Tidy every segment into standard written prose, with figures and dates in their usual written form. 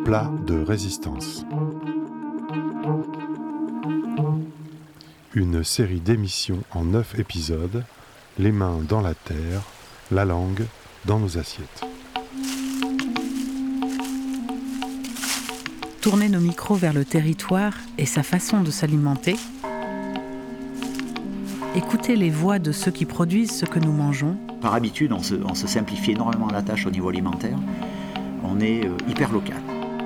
Plat de résistance. Une série d'émissions en 9 épisodes, les mains dans la terre, la langue dans nos assiettes. Tourner nos micros vers le territoire et sa façon de s'alimenter. Écouter les voix de ceux qui produisent ce que nous mangeons. Par habitude, on se simplifie énormément la tâche au niveau alimentaire. On est hyper local.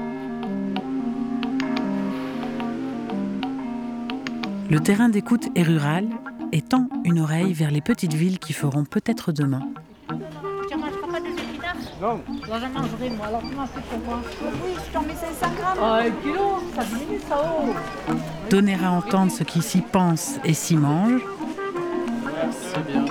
Le terrain d'écoute est rural et tend une oreille vers les petites villes qui feront peut-être demain. Tu ne mangeras pas de épinards ? Non. Là, j'en mangerai, moi. Alors, comment c'est pour moi ? Oui, je t'en mets 500 grammes. Ah, 1 kilo, ça diminue, ça, oh. Donner à entendre ce qui s'y pense et s'y mange. C'est bien.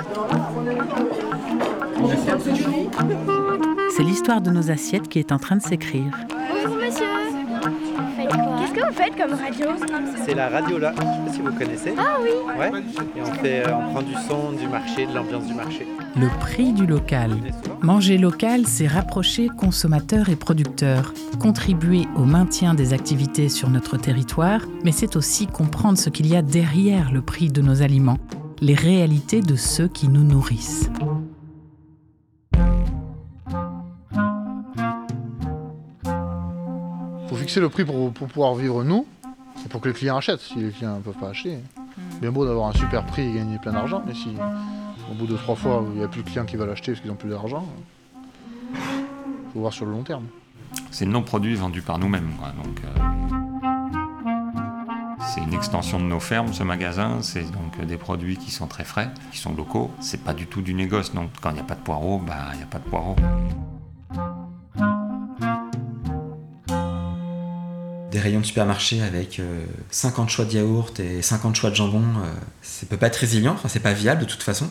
C'est l'histoire de nos assiettes qui est en train de s'écrire. Bonjour monsieur. Faites quoi ? Qu'est-ce que vous faites comme radio ? C'est la radio là, je sais pas si vous connaissez. Ah oui. Ouais. Et on prend du son, du marché, de l'ambiance du marché. Le prix du local. Manger local, c'est rapprocher consommateurs et producteurs, contribuer au maintien des activités sur notre territoire, mais c'est aussi comprendre ce qu'il y a derrière le prix de nos aliments, les réalités de ceux qui nous nourrissent. Il faut fixer le prix pour pouvoir vivre nous, et pour que les clients achètent. Si les clients ne peuvent pas acheter, bien beau d'avoir un super prix et gagner plein d'argent, mais si au bout de 3 fois il n'y a plus de clients qui veulent acheter parce qu'ils n'ont plus d'argent, il faut voir sur le long terme. C'est nos produits vendus par nous-mêmes, quoi. Donc, c'est une extension de nos fermes, ce magasin. C'est donc des produits qui sont très frais, qui sont locaux. C'est pas du tout du négoce. Donc quand il n'y a pas de poireaux, il n'y a pas de poireaux. Des rayons de supermarché avec 50 choix de yaourt et 50 choix de jambon, ça peut pas être résilient, enfin c'est pas viable de toute façon.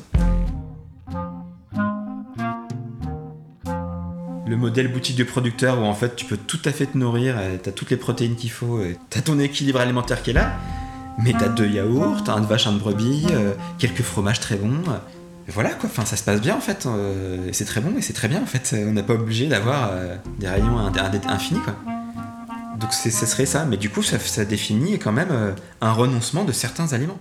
Le modèle boutique du producteur où en fait tu peux tout à fait te nourrir, t'as toutes les protéines qu'il faut, t'as ton équilibre alimentaire qui est là, mais t'as 2 yaourts, t'as un de vache, un de brebis, quelques fromages très bons. Voilà quoi, enfin ça se passe bien en fait, et c'est très bon et c'est très bien en fait, on n'est pas obligé d'avoir des rayons infinis quoi. Donc ce serait ça, mais du coup ça définit quand même un renoncement de certains aliments.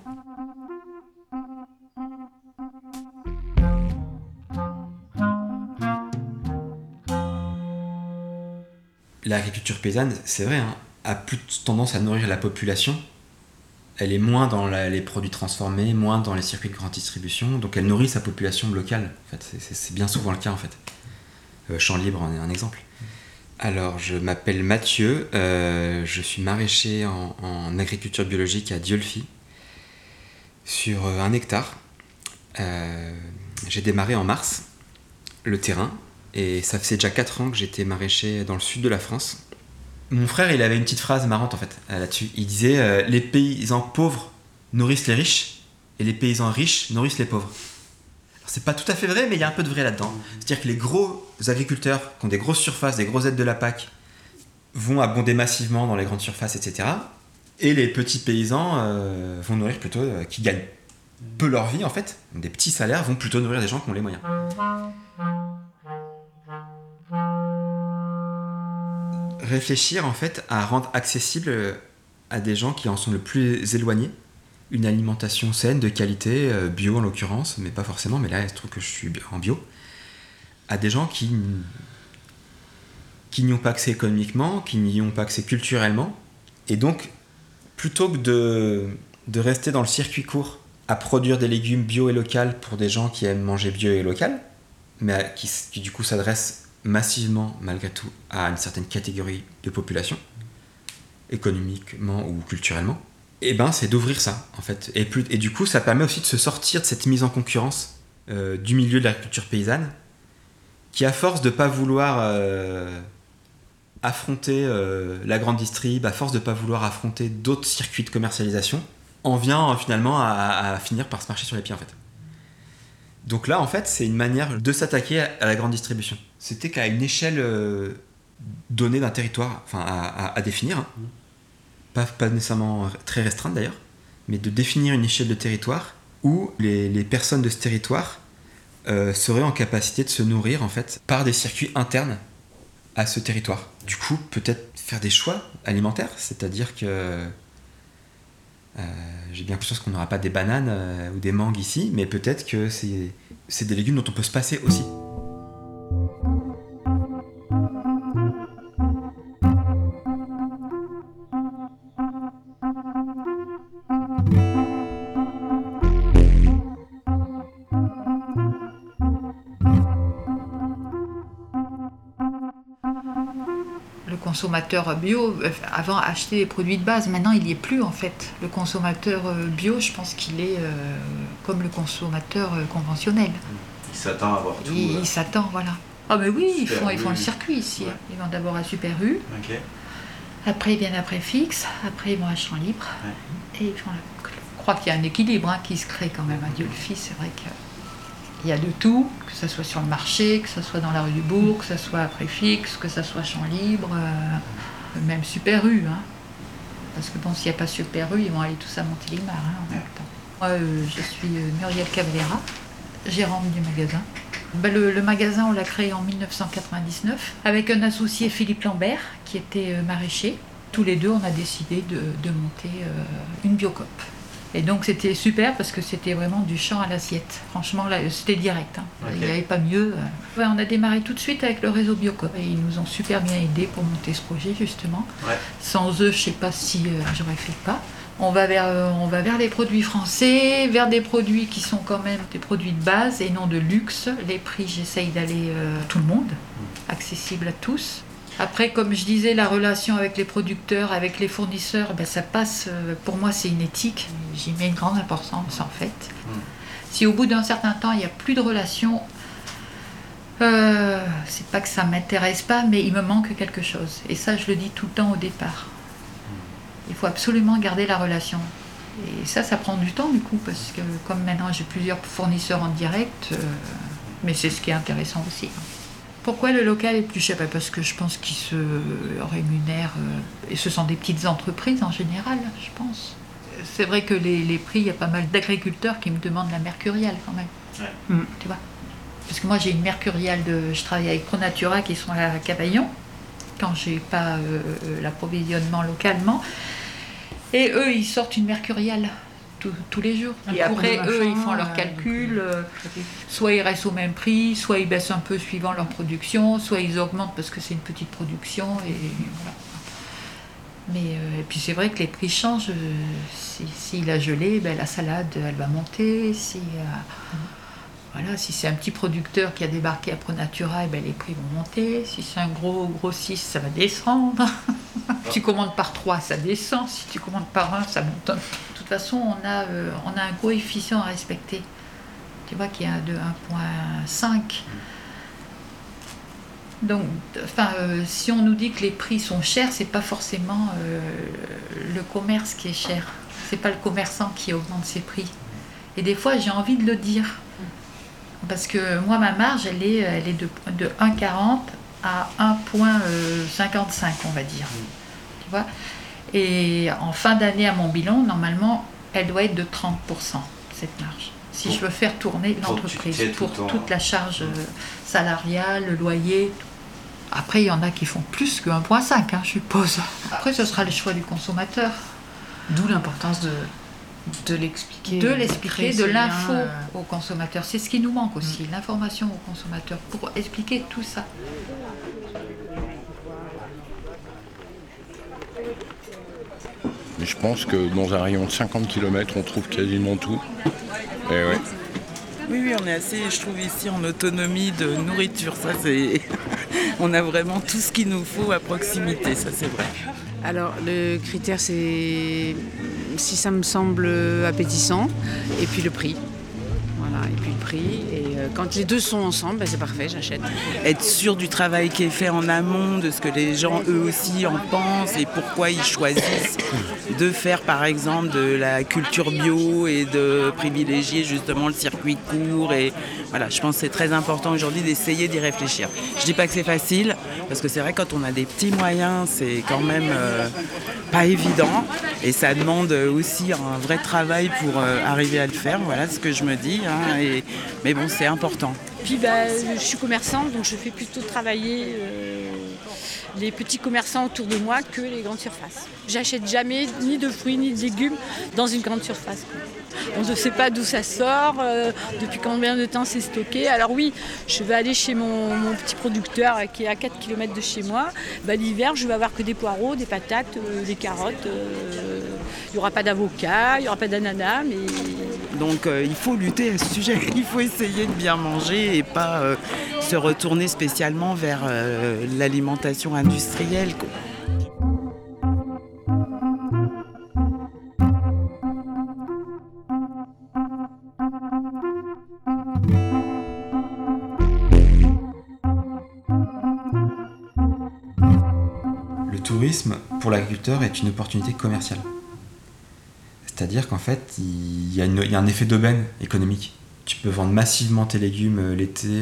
L'agriculture paysanne, c'est vrai, a plus tendance à nourrir la population. Elle est moins dans les produits transformés, moins dans les circuits de grande distribution, donc elle nourrit sa population locale. En fait, c'est bien souvent le cas en fait. Champ Libre en est un exemple. Alors, je m'appelle Mathieu, je suis maraîcher en agriculture biologique à Dieulefit, sur 1 hectare. J'ai démarré en mars, le terrain, et ça faisait déjà 4 ans que j'étais maraîcher dans le sud de la France. Mon frère, il avait une petite phrase marrante en fait, là-dessus. Il disait « Les paysans pauvres nourrissent les riches, et les paysans riches nourrissent les pauvres ». C'est pas tout à fait vrai, mais il y a un peu de vrai là-dedans. C'est-à-dire que les gros agriculteurs qui ont des grosses surfaces, des grosses aides de la PAC, vont abonder massivement dans les grandes surfaces, etc. Et les petits paysans vont nourrir plutôt, qui gagnent peu leur vie en fait, des petits salaires, vont plutôt nourrir des gens qui ont les moyens. Réfléchir en fait à rendre accessible à des gens qui en sont le plus éloignés une alimentation saine, de qualité, bio en l'occurrence, mais pas forcément, mais là il se trouve que je suis en bio, à des gens qui n'y ont pas accès économiquement, qui n'y ont pas accès culturellement, et donc plutôt que de rester dans le circuit court à produire des légumes bio et local pour des gens qui aiment manger bio et local, mais qui du coup s'adressent massivement malgré tout à une certaine catégorie de population, économiquement ou culturellement, et c'est d'ouvrir ça en fait, et du coup ça permet aussi de se sortir de cette mise en concurrence du milieu de l'agriculture paysanne, qui à force de pas vouloir affronter la grande distrib, à force de pas vouloir affronter d'autres circuits de commercialisation, en vient finalement à finir par se marcher sur les pieds en fait. Donc là en fait c'est une manière de s'attaquer à la grande distribution. C'était qu'à une échelle donnée d'un territoire, enfin à définir, pas nécessairement très restreinte d'ailleurs, mais de définir une échelle de territoire où les personnes de ce territoire seraient en capacité de se nourrir en fait par des circuits internes à ce territoire. Du coup, peut-être faire des choix alimentaires, c'est-à-dire que j'ai bien conscience qu'on n'aura pas des bananes ou des mangues ici, mais peut-être que c'est des légumes dont on peut se passer aussi. Le consommateur bio, avant achetait des produits de base, maintenant il n'y est plus en fait. Le consommateur bio, je pense qu'il est comme le consommateur conventionnel. Il s'attend à avoir tout. Il s'attend, voilà. Ah mais oui, ils font le circuit ici. Ouais. Ils vont d'abord à Super U, après ils viennent à Préfixe, après ils vont à Champ Libre, et ils font je crois qu'il y a un équilibre qui se crée quand même à Dieu le Fils, c'est vrai qu'il y a de tout, que ce soit sur le marché, que ce soit dans la rue du Bourg, que ce soit à Préfixe, que ce soit Champ Libre, même Super U. Parce que bon, s'il n'y a pas Super U, ils vont aller tous à Montélimar en même temps. Moi, je suis Muriel Cavallera, gérante du magasin. Le magasin, on l'a créé en 1999 avec un associé, Philippe Lambert, qui était maraîcher. Tous les deux, on a décidé de monter une Biocoop. Et donc c'était super parce que c'était vraiment du champ à l'assiette. Franchement, là, c'était direct. Il n'y avait pas mieux. Ouais, on a démarré tout de suite avec le réseau Biocoop. Et ils nous ont super bien aidés pour monter ce projet, justement. Ouais. Sans eux, je ne sais pas si j'aurais fait le pas. On va vers les produits français, vers des produits qui sont quand même des produits de base et non de luxe. Les prix, j'essaye d'aller tout le monde, accessible à tous. Après, comme je disais, la relation avec les producteurs, avec les fournisseurs, ça passe, pour moi c'est une éthique. J'y mets une grande importance en fait. Si au bout d'un certain temps, il n'y a plus de relation, c'est pas que ça ne m'intéresse pas, mais il me manque quelque chose. Et ça, je le dis tout le temps au départ. Il faut absolument garder la relation. Et ça prend du temps du coup, parce que comme maintenant j'ai plusieurs fournisseurs en direct, mais c'est ce qui est intéressant aussi. Pourquoi le local est plus cher ? Parce que je pense qu'ils se rémunèrent, et ce sont des petites entreprises en général, je pense. C'est vrai que les prix, il y a pas mal d'agriculteurs qui me demandent la mercuriale quand même. Ouais. Tu vois ? Parce que moi j'ai une mercuriale, je travaille avec ProNatura qui sont à Cavaillon, quand j'ai pas l'approvisionnement localement. Et eux, ils sortent une mercuriale tous les jours. Et après, eux, ils font leurs calculs. Soit ils restent au même prix, soit ils baissent un peu suivant leur production, soit ils augmentent parce que c'est une petite production. Et voilà. Mais et puis c'est vrai que les prix changent. S'il a gelé, la salade, elle va monter. Si c'est un petit producteur qui a débarqué à ProNatura, les prix vont monter. Si c'est un gros grossiste, ça va descendre. Si tu commandes par 3, ça descend. Si tu commandes par 1, ça monte. De toute façon, on a un coefficient à respecter. Tu vois qu'il y a de 1,5. Donc, si on nous dit que les prix sont chers, c'est pas forcément le commerce qui est cher. C'est pas le commerçant qui augmente ses prix. Et des fois, j'ai envie de le dire. Parce que moi, ma marge, elle est de 1,40 à 1,55, on va dire. Tu vois ? Et en fin d'année, à mon bilan, normalement, elle doit être de 30%, cette marge. Si je veux faire tourner l'entreprise, pour toute la charge salariale, le loyer. Après, il y en a qui font plus que 1,5, je suppose. Après, ce sera le choix du consommateur. D'où l'importance de l'expliquer. De l'info aux consommateurs. C'est ce qui nous manque aussi, l'information aux consommateurs, pour expliquer tout ça. Mais je pense que dans un rayon de 50 km, on trouve quasiment tout. Et ouais. Oui, on est assez, je trouve, ici en autonomie de nourriture. Ça, c'est... on a vraiment tout ce qu'il nous faut à proximité, ça c'est vrai. Alors, le critère, c'est si ça me semble appétissant, et puis le prix. Voilà, et puis le prix. Et quand les deux sont ensemble, c'est parfait, j'achète. Être sûr du travail qui est fait en amont, de ce que les gens, eux aussi, en pensent et pourquoi ils choisissent de faire, par exemple, de la culture bio et de privilégier justement le circuit court. Et voilà, je pense que c'est très important aujourd'hui d'essayer d'y réfléchir. Je dis pas que c'est facile, parce que c'est vrai, quand on a des petits moyens, c'est quand même pas évident. Et ça demande aussi un vrai travail pour arriver à le faire. Voilà ce que je me dis. Mais bon, c'est important. Puis je suis commerçante, donc je fais plutôt travailler les petits commerçants autour de moi que les grandes surfaces. J'achète jamais ni de fruits ni de légumes dans une grande surface, quoi. On ne sait pas d'où ça sort, depuis combien de temps c'est stocké. Alors oui, je vais aller chez mon petit producteur qui est à 4 km de chez moi. L'hiver, je vais avoir que des poireaux, des patates, des carottes. Il n'y aura pas d'avocat, il n'y aura pas d'ananas. Mais... Donc il faut lutter à ce sujet. Il faut essayer de bien manger et pas se retourner spécialement vers l'alimentation industrielle, quoi. Le tourisme, pour l'agriculteur, est une opportunité commerciale. C'est-à-dire qu'en fait, il y a un effet d'aubaine économique. Tu peux vendre massivement tes légumes l'été,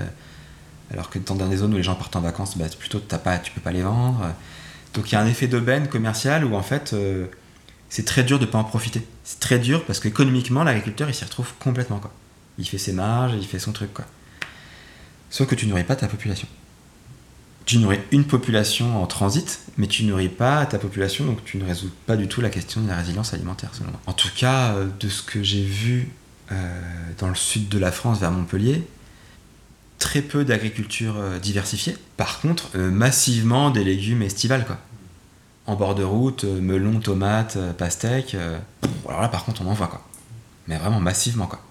alors que dans des zones où les gens partent en vacances, plutôt tu peux pas les vendre. Donc il y a un effet d'aubaine commercial où en fait, c'est très dur de ne pas en profiter. C'est très dur parce qu'économiquement, l'agriculteur, il s'y retrouve complètement, quoi. Il fait ses marges, il fait son truc, quoi. Sauf que tu nourris pas ta population. Tu nourris une population en transit, mais tu nourris pas ta population, donc tu ne résous pas du tout la question de la résilience alimentaire, selon moi. En tout cas, de ce que j'ai vu dans le sud de la France, vers Montpellier, très peu d'agriculture diversifiée. Par contre, massivement des légumes estivales, quoi. En bord de route, melons, tomates, pastèques. Alors là, par contre, on en voit, quoi. Mais vraiment massivement, quoi.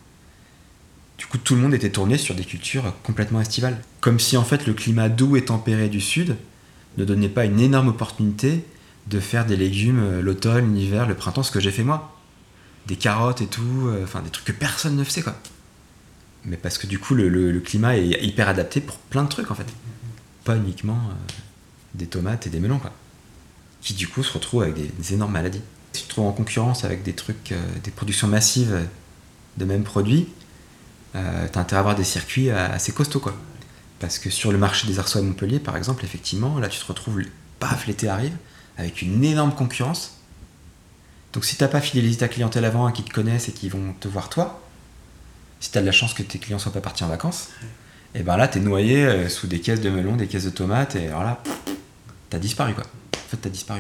Du coup, tout le monde était tourné sur des cultures complètement estivales. Comme si, en fait, le climat doux et tempéré du Sud ne donnait pas une énorme opportunité de faire des légumes l'automne, l'hiver, le printemps, ce que j'ai fait moi. Des carottes et tout, des trucs que personne ne faisait, quoi. Mais parce que du coup, le climat est hyper adapté pour plein de trucs, en fait. Pas uniquement des tomates et des melons, quoi. Qui, du coup, se retrouvent avec des énormes maladies. Si tu te trouves en concurrence avec des trucs, des productions massives de mêmes produits, t'as intérêt à avoir des circuits assez costauds, quoi. Parce que sur le marché des arceaux à Montpellier, par exemple, effectivement, là tu te retrouves, paf, l'été arrive, avec une énorme concurrence. Donc si t'as pas fidélisé ta clientèle avant et qu'ils te connaissent et qu'ils vont te voir toi, si t'as de la chance que tes clients soient pas partis en vacances, et ben là t'es noyé sous des caisses de melons, des caisses de tomates, et alors là, t'as disparu, quoi. En fait, t'as disparu.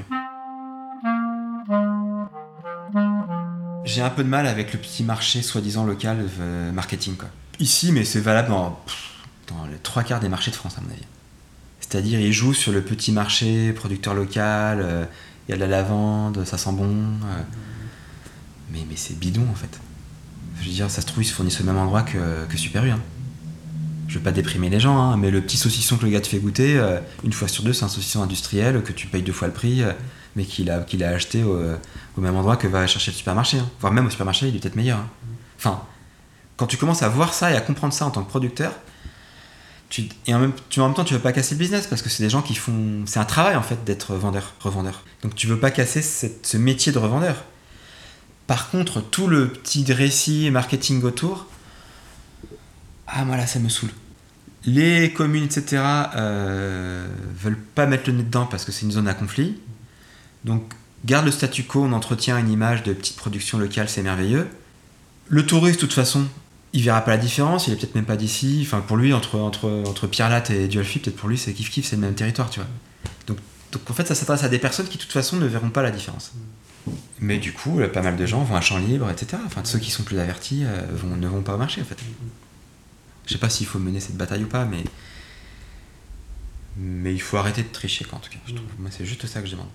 J'ai un peu de mal avec le petit marché soi-disant local marketing, quoi. Ici, mais c'est valable dans les 3/4 des marchés de France, à mon avis. C'est-à-dire, ils jouent sur le petit marché, producteur local, il y a de la lavande, ça sent bon. Mais c'est bidon, en fait. Je veux dire, ça se trouve, ils se fournissent au même endroit que Super U. Hein. Je veux pas déprimer les gens, hein, mais le petit saucisson que le gars te fait goûter, une fois sur deux, c'est un saucisson industriel que tu payes 2 fois le prix, mais qu'il a acheté au même endroit que va chercher le supermarché. Hein. Voire même au supermarché, il est peut-être meilleur. Hein. Enfin, quand tu commences à voir ça et à comprendre ça en tant que producteur, en même temps, tu veux pas casser le business parce que c'est des gens qui font... C'est un travail, en fait, d'être revendeur. Donc tu veux pas casser ce métier de revendeur. Par contre, tout le petit récit marketing autour, moi là, ça me saoule. Les communes, etc., veulent pas mettre le nez dedans parce que c'est une zone à conflit. Donc, garde le statu quo, on entretient une image de petite production locale, c'est merveilleux. Le touriste, de toute façon, il verra pas la différence, il est peut-être même pas d'ici. Enfin, pour lui, entre Pierre-Latte et Dieulfi, peut-être pour lui, c'est kiff-kiff, c'est le même territoire, tu vois. Donc en fait, ça s'adresse à des personnes qui, de toute façon, ne verront pas la différence. Mais du coup, pas mal de gens vont à Champs-Libres, etc. Enfin, ceux qui sont plus avertis ne vont pas au marché, en fait. Je sais pas s'il faut mener cette bataille ou pas, mais il faut arrêter de tricher, quoi, en tout cas. Je trouve. Moi, c'est juste ça que je demande.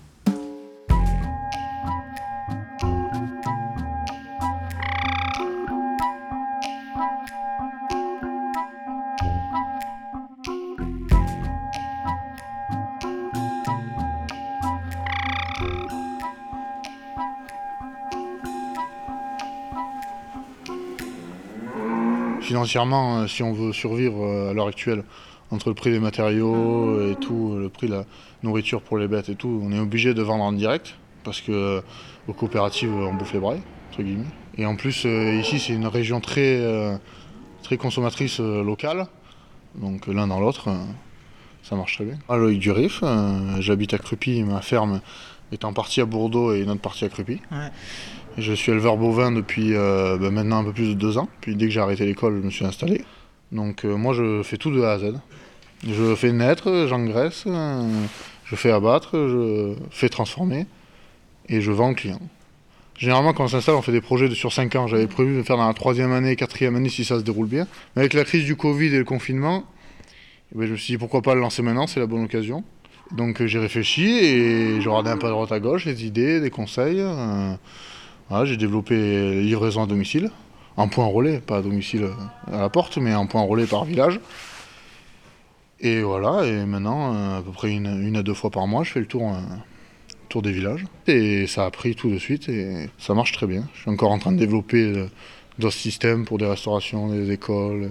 Financièrement, si on veut survivre à l'heure actuelle, entre le prix des matériaux et tout, le prix de la nourriture pour les bêtes et tout, on est obligé de vendre en direct parce que aux coopératives on bouffe les brailles, entre guillemets. Et en plus ici c'est une région très consommatrice locale, donc l'un dans l'autre, ça marche très bien. Loïc Durif, j'habite à Crupy, ma ferme est en partie à Bourdeaux et une autre partie à Crupy. Ouais. Je suis éleveur bovin depuis maintenant un peu plus de 2 ans. Puis dès que j'ai arrêté l'école, je me suis installé. Donc moi je fais tout de A à Z. Je fais naître, j'engraisse, je fais abattre, je fais transformer et je vends aux clients. Généralement quand on s'installe on fait des projets sur 5 ans. J'avais prévu de faire dans la 3e année, 4e année si ça se déroule bien. Mais avec la crise du Covid et le confinement, je me suis dit pourquoi pas le lancer maintenant, c'est la bonne occasion. Donc j'ai réfléchi et j'ai regardé un peu à droite à gauche, des idées, des conseils. Voilà, j'ai développé les livraisons à domicile, en point relais, pas à domicile à la porte, mais en point relais par village. Et voilà, et maintenant, à peu près une à 2 fois par mois, je fais le tour des villages. Et ça a pris tout de suite et ça marche très bien. Je suis encore en train de développer d'autres systèmes pour des restaurations, des écoles.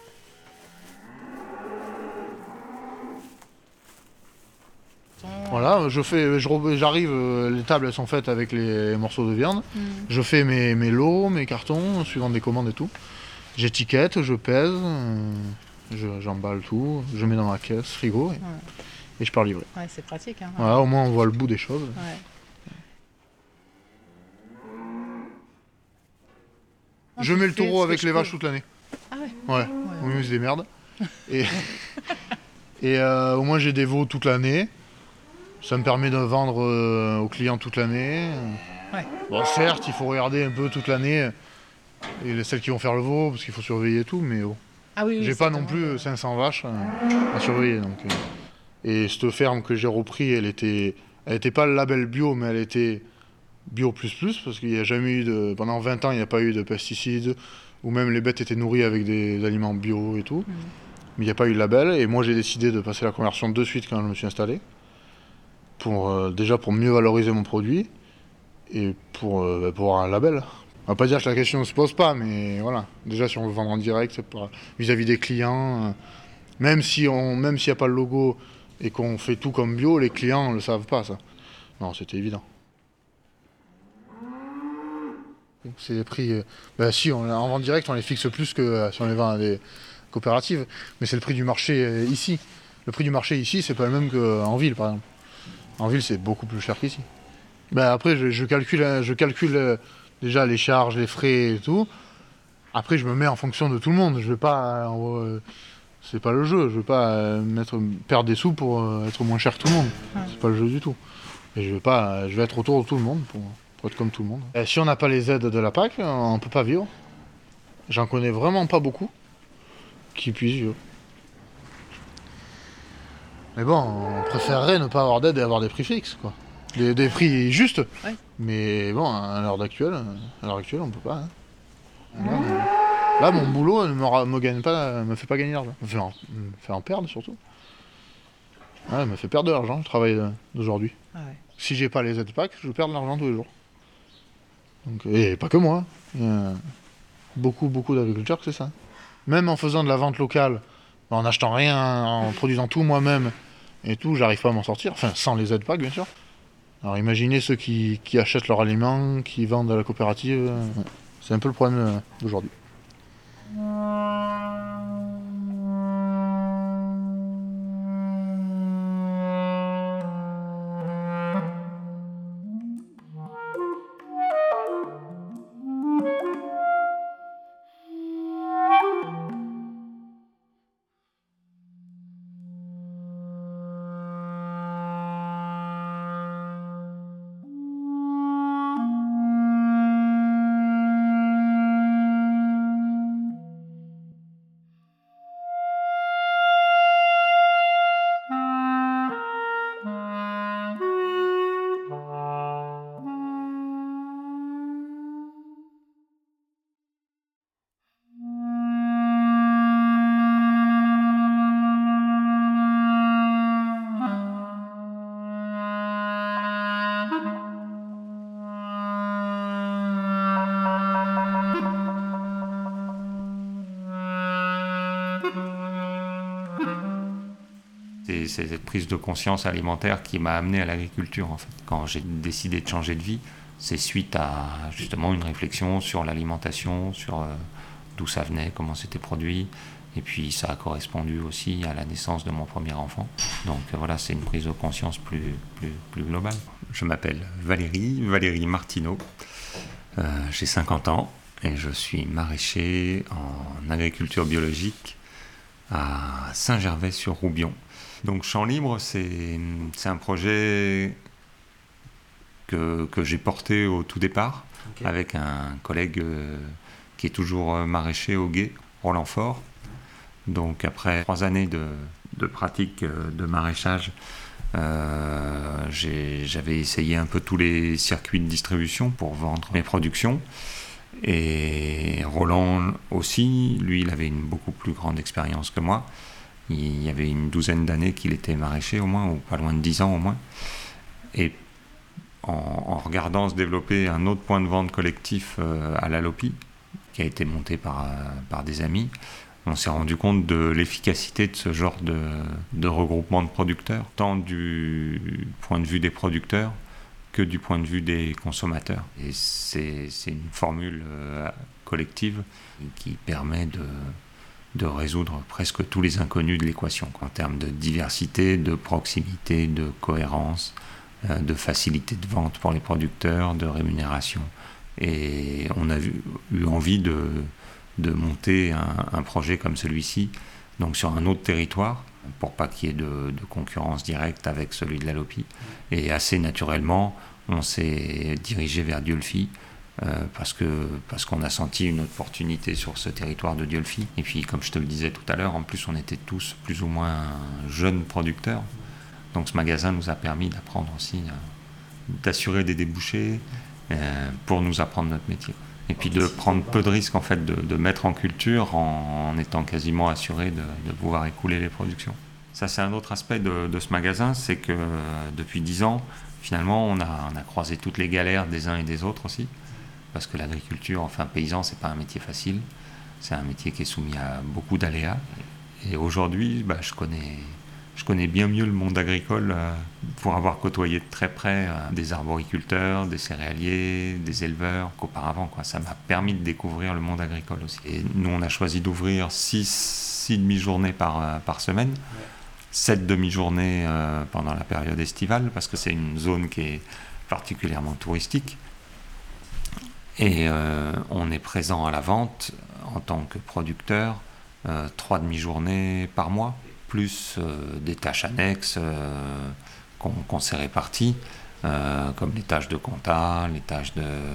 Voilà, j'arrive, les tables elles sont faites avec les morceaux de viande. Je fais mes lots, mes cartons, suivant des commandes et tout. J'étiquette, je pèse, j'emballe tout, je mets dans ma caisse, frigo, et je pars livrer. Ouais, c'est pratique. Hein. Voilà, au moins on voit le bout des choses. Ouais. Je mets le taureau avec les vaches toute l'année. Ah ouais. Ouais, au mieux se démerde. Et au moins j'ai des veaux toute l'année. Ça me permet de vendre aux clients toute l'année. Ouais. Bon, certes, il faut regarder un peu toute l'année et celles qui vont faire le veau, parce qu'il faut surveiller tout, mais bon. Ah oui, j'ai pas non plus 500 vaches à surveiller. Donc, et cette ferme que j'ai repris, elle était pas le label bio, mais elle était bio++, parce qu'il n'y a jamais eu pendant 20 ans, il n'y a pas eu de pesticides, ou même les bêtes étaient nourries avec des aliments bio et tout. Mais il n'y a pas eu le label, et moi j'ai décidé de passer la conversion de suite quand je me suis installé. Déjà pour mieux valoriser mon produit et pour avoir un label. On va pas dire que la question ne se pose pas, mais voilà. Déjà si on veut vendre en direct, vis-à-vis des clients, même s'il n'y a pas le logo et qu'on fait tout comme bio, les clients ne le savent pas ça. Non, c'était évident. C'est les prix. Si, en vente directe, on les fixe plus que si on les vend à des coopératives, mais c'est le prix du marché ici. Le prix du marché ici, c'est pas le même qu'en ville par exemple. En ville, c'est beaucoup plus cher qu'ici. Après, je calcule déjà les charges, les frais et tout. Après, je me mets en fonction de tout le monde. Je vais pas, c'est pas le jeu. Je vais pas perdre des sous pour être moins cher que tout le monde. C'est pas le jeu du tout. Et je vais être autour de tout le monde pour être comme tout le monde. Et si on n'a pas les aides de la PAC, on peut pas vivre. J'en connais vraiment pas beaucoup qui puissent vivre. Mais bon, on préférerait ne pas avoir d'aide et avoir des prix fixes, quoi. Des prix justes. Ouais. Mais bon, à l'heure actuelle, on peut pas. Hein. Là, mon boulot ne me fait pas gagner d'argent. Me fait en perdre surtout. Ouais, me fait perdre de l'argent, le travail d'aujourd'hui. Ah ouais. Si j'ai pas les aides PAC, je perds de l'argent tous les jours. Donc, et pas que moi. Il y a beaucoup d'agriculteurs que c'est ça. Même en faisant de la vente locale, en n'achetant rien, en produisant tout moi-même et tout, j'arrive pas à m'en sortir. Enfin, sans les aides PAC, bien sûr. Alors imaginez ceux qui achètent leurs aliments, qui vendent à la coopérative. C'est un peu le problème d'aujourd'hui. C'est cette prise de conscience alimentaire qui m'a amené à l'agriculture, en fait. Quand j'ai décidé de changer de vie, c'est suite à justement une réflexion sur l'alimentation, sur d'où ça venait, comment c'était produit. Et puis ça a correspondu aussi à la naissance de mon premier enfant. Donc voilà, c'est une prise de conscience plus globale. Je m'appelle Valérie Martineau. J'ai 50 ans et je suis maraîcher en agriculture biologique à Saint-Gervais-sur-Roubion. Donc Champ Libre, c'est un projet que j'ai porté au tout départ, avec un collègue qui est toujours maraîcher au Gué, Roland Fort. Donc après 3 années de pratique de maraîchage, j'avais essayé un peu tous les circuits de distribution pour vendre mes productions. Et Roland aussi, lui, il avait une beaucoup plus grande expérience que moi. Il y avait une 12aine d'années qu'il était maraîcher au moins, ou pas loin de 10 ans au moins. Et en regardant se développer un autre point de vente collectif à la Lopi, qui a été monté par des amis, on s'est rendu compte de l'efficacité de ce genre de regroupement de producteurs, tant du point de vue des producteurs que du point de vue des consommateurs. Et c'est une formule collective qui permet de résoudre presque tous les inconnus de l'équation, en termes de diversité, de proximité, de cohérence, de facilité de vente pour les producteurs, de rémunération. Et on a eu envie de monter un projet comme celui-ci, donc sur un autre territoire, pour pas qu'il y ait de concurrence directe avec celui de la Lopi. Et assez naturellement, on s'est dirigé vers Dieulefit, parce qu'on a senti une opportunité sur ce territoire de Dieulefit. Et puis, comme je te le disais tout à l'heure, en plus, on était tous plus ou moins jeunes producteurs. Donc ce magasin nous a permis d'apprendre aussi, d'assurer des débouchés pour nous apprendre notre métier. Et puis de prendre peu de risques, en fait, de mettre en culture en étant quasiment assuré de pouvoir écouler les productions. Ça, c'est un autre aspect de ce magasin, c'est que depuis 10 ans, finalement, on a croisé toutes les galères des uns et des autres aussi, parce que l'agriculture, enfin paysan, c'est pas un métier facile, c'est un métier qui est soumis à beaucoup d'aléas. Et aujourd'hui, je connais bien mieux le monde agricole pour avoir côtoyé de très près des arboriculteurs, des céréaliers, des éleveurs qu'auparavant. Ça m'a permis de découvrir le monde agricole aussi. Et nous, on a choisi d'ouvrir 6 demi-journées par semaine, 7 demi-journées pendant la période estivale, parce que c'est une zone qui est particulièrement touristique. Et on est présent à la vente en tant que producteur 3 demi-journées par mois, plus des tâches annexes qu'on s'est réparties, comme les tâches de compta, les tâches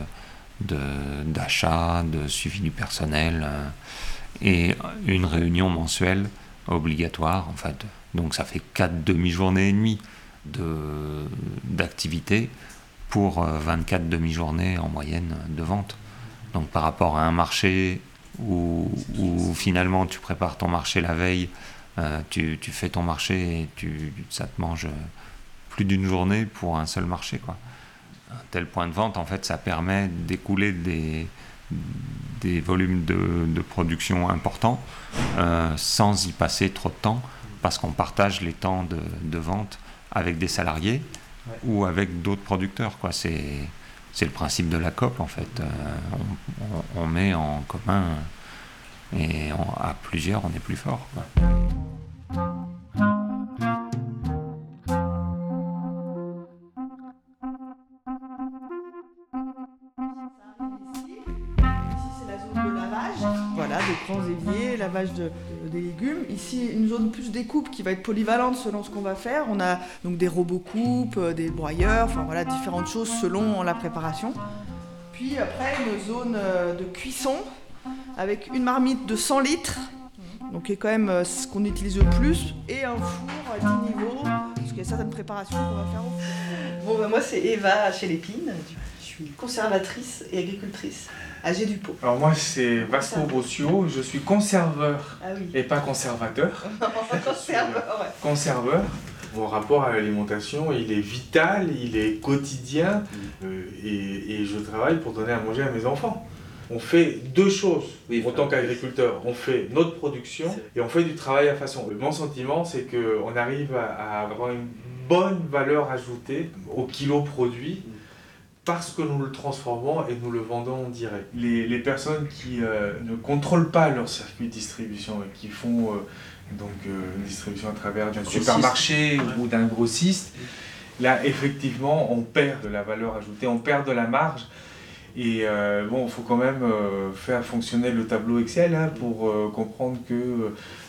d'achat, de suivi du personnel, et une réunion mensuelle obligatoire, en fait. Donc ça fait 4 demi-journées et demie d'activité pour 24 demi-journées en moyenne de vente. Donc par rapport à un marché où finalement tu prépares ton marché la veille, tu fais ton marché et ça te mange plus d'une journée pour un seul marché, quoi. Un tel point de vente, en fait, ça permet d'écouler des volumes de production importants sans y passer trop de temps, parce qu'on partage les temps de vente avec des salariés ou avec d'autres producteurs, quoi. C'est le principe de la COP, en fait. On met en commun et à plusieurs, on est plus fort, quoi. Voilà, des grands éviers, lavage des légumes. Ici, une zone plus découpe qui va être polyvalente selon ce qu'on va faire. On a donc des robots coupes, des broyeurs, enfin voilà, différentes choses selon la préparation. Puis après, une zone de cuisson avec une marmite de 100 litres, donc qui est quand même ce qu'on utilise le plus, et un four à 10 niveaux, parce qu'il y a certaines préparations qu'on va faire au four. Bon, moi, c'est Eva chez Lépine. Je suis conservatrice et agricultrice à Gédupont. Alors moi c'est Vasco Bossio, je suis conserveur et pas conservateur. Conserveur, ouais. Conserveur. Mon rapport à l'alimentation, il est vital, il est quotidien et je travaille pour donner à manger à mes enfants. On fait 2 choses en tant qu'agriculteur. On fait notre production et on fait du travail à façon. Mon sentiment, c'est qu'on arrive à avoir une bonne valeur ajoutée au kilo produit, parce que nous le transformons et nous le vendons en direct. Les personnes qui ne contrôlent pas leur circuit de distribution et qui font une distribution à travers d'un supermarché ou d'un grossiste, là effectivement on perd de la valeur ajoutée, on perd de la marge. Et il faut quand même faire fonctionner le tableau Excel pour comprendre que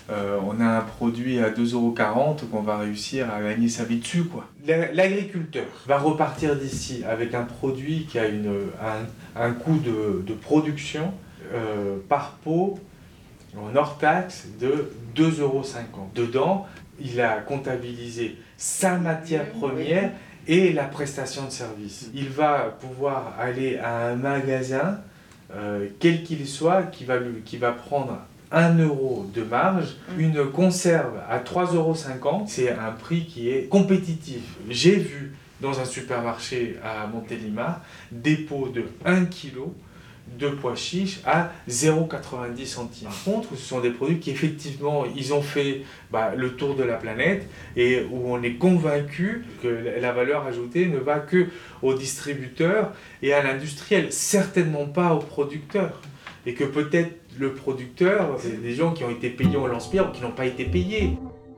on a un produit à 2,40 € qu'on va réussir à gagner sa vie dessus, quoi. L'agriculteur va repartir d'ici avec un produit qui a un coût de production par pot en hors taxe de 2,50 €. Dedans, il a comptabilisé sa matière première et la prestation de service. Il va pouvoir aller à un magasin, quel qu'il soit, qui va prendre 1 € de marge. Une conserve à 3,50 €, c'est un prix qui est compétitif. J'ai vu dans un supermarché à Montélimar des pots de 1 kg de pois chiches à 0,90 centimes. Par contre, ce sont des produits qui effectivement, ils ont fait le tour de la planète et où on est convaincu que la valeur ajoutée ne va que aux distributeurs et à l'industriel, certainement pas aux producteurs. Et que peut-être le producteur, c'est des gens qui ont été payés au lance-pierre ou qui n'ont pas été payés.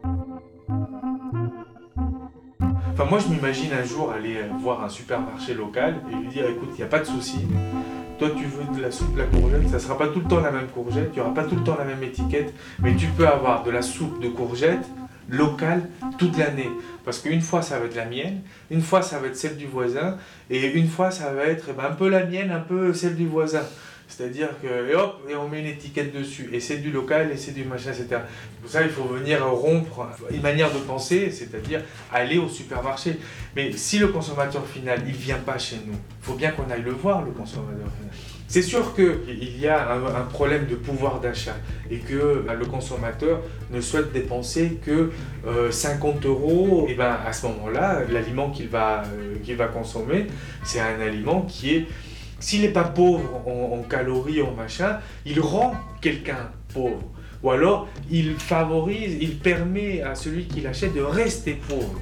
Enfin, moi, je m'imagine un jour aller voir un supermarché local et lui dire, écoute, il n'y a pas de souci. Toi, tu veux de la soupe, de la courgette, ça ne sera pas tout le temps la même courgette, il n'y aura pas tout le temps la même étiquette, mais tu peux avoir de la soupe de courgette locale toute l'année. Parce qu'une fois, ça va être la mienne, une fois, ça va être celle du voisin, et une fois, ça va être un peu la mienne, un peu celle du voisin. C'est-à-dire que, et on met une étiquette dessus, et c'est du local, et c'est du machin, etc. Pour ça, il faut venir rompre une manière de penser, c'est-à-dire aller au supermarché. Mais si le consommateur final, il ne vient pas chez nous, il faut bien qu'on aille le voir, le consommateur final. C'est sûr qu'il y a un problème de pouvoir d'achat, et que le consommateur ne souhaite dépenser que 50 €. Et à ce moment-là, l'aliment qu'il va consommer, c'est un aliment qui est... S'il n'est pas pauvre en calories, en machin, il rend quelqu'un pauvre. Ou alors, il favorise, il permet à celui qui l'achète de rester pauvre.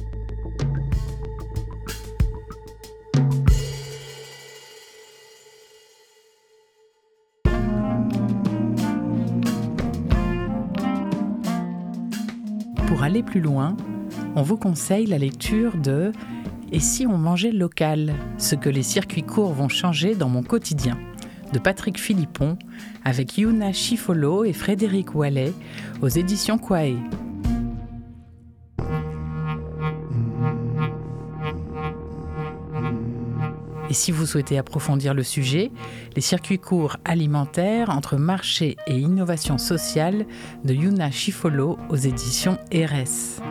Pour aller plus loin, on vous conseille la lecture de « Et si on mangeait local ? Ce que les circuits courts vont changer dans mon quotidien » de Patrick Philippon avec Yuna Schifolo et Frédéric Wallet aux éditions Quae. Et si vous souhaitez approfondir le sujet, les circuits courts alimentaires entre marché et innovation sociale de Yuna Schifolo aux éditions RS.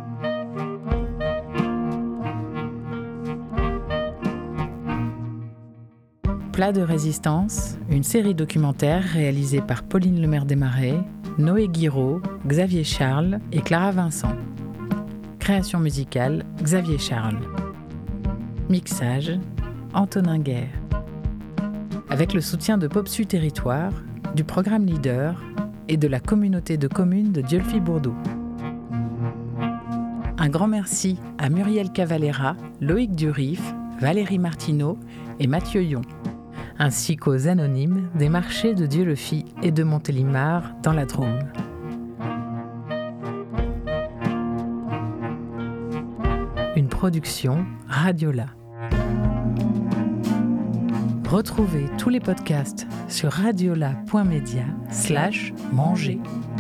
Plat de résistance, une série documentaire réalisée par Pauline Lemaire-Desmarais, Noé Guiraud, Xavier Charles et Clara Vincent. Création musicale, Xavier Charles. Mixage, Antonin Guerre. Avec le soutien de Popsu Territoire, du programme Leader et de la communauté de communes de Dieulefit-Bourdeaux. Un grand merci à Muriel Cavalera, Loïc Durif, Valérie Martineau et Mathieu Yon, ainsi qu'aux anonymes des marchés de Dieulefit et de Montélimar dans la Drôme. Une production Radiola. Retrouvez tous les podcasts sur radiola.media/manger.